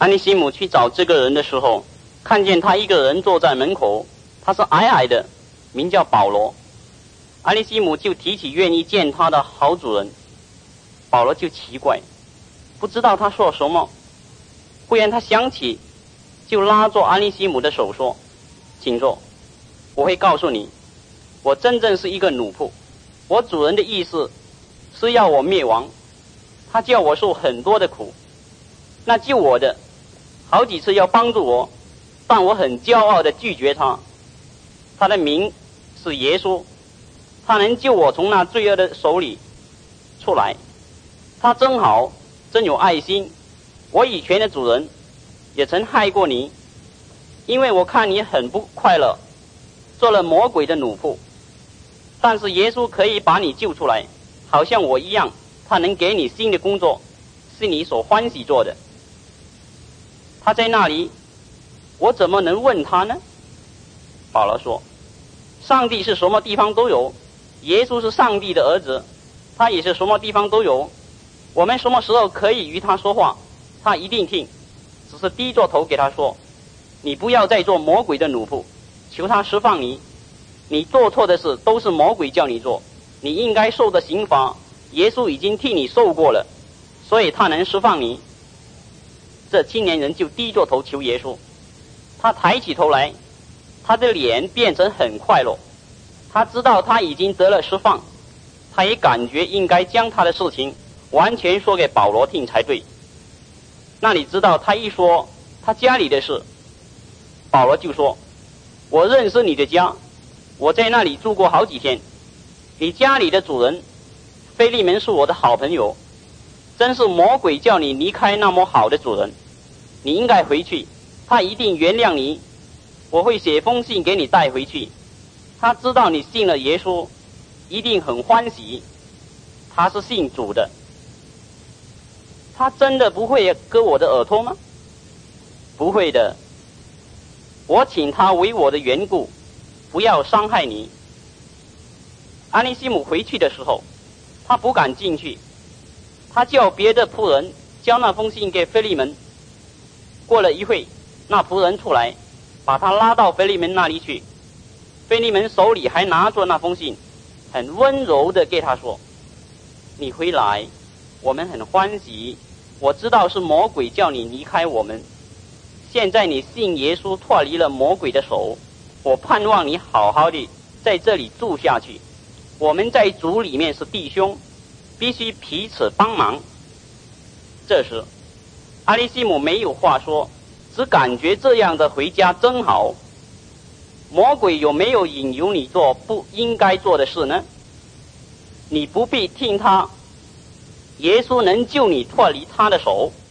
安尼西姆去找这个人的时候，看见他一个人坐在门口，他是矮矮的，名叫保罗。安尼西姆就提起愿意见他的好主人，保罗就奇怪，不知道他说什么。忽然他想起，就拉住安尼西姆的手说：请坐，我会告诉你，我真正是一个奴仆，我主人的意思是要我灭亡，他叫我受很多的苦，那救我的好几次要帮助我，但我很骄傲地拒绝他。他的名是耶稣，他能救我从那罪恶的手里出来，他真好，真有爱心。我以前的主人也曾害过你，因为我看你很不快乐，做了魔鬼的奴仆，但是耶稣可以把你救出来，好像我一样，他能给你新的工作，是你所欢喜做的。他在那里，我怎么能问他呢？保罗说，上帝是什么地方都有，耶稣是上帝的儿子，他也是什么地方都有，我们什么时候可以与他说话，他一定听，只是低着头给他说，你不要再做魔鬼的奴仆，求他释放你，你做错的事都是魔鬼叫你做，你应该受的刑罚耶稣已经替你受过了，所以他能释放你。这青年人就低着头求耶稣，他抬起头来，他的脸变成很快乐，他知道他已经得了释放，他也感觉应该将他的事情完全说给保罗听才对。那你知道他一说他家里的事，保罗就说，我认识你的家，我在那里住过好几天，你家里的主人腓利门是我的好朋友，真是魔鬼叫你离开那么好的主人，你应该回去，他一定原谅你，我会写封信给你带回去，他知道你信了耶稣，一定很欢喜，他是信主的。他真的不会割我的耳朵吗？不会的，我请他为我的缘故，不要伤害你。安尼西姆回去的时候，他不敢进去，他叫别的仆人交那封信给腓利门。过了一会，那仆人出来，把他拉到腓利门那里去。腓利门手里还拿着那封信，很温柔地给他说，你回来，我们很欢喜，我知道是魔鬼叫你离开我们，现在你信耶稣脱离了魔鬼的手，我盼望你好好的在这里住下去，我们在主里面是弟兄，必须彼此帮忙。这时阿里西姆没有话说，只感觉这样的回家真好。魔鬼有没有引诱你做不应该做的事呢？你不必听他，耶稣能救你脱离他的手。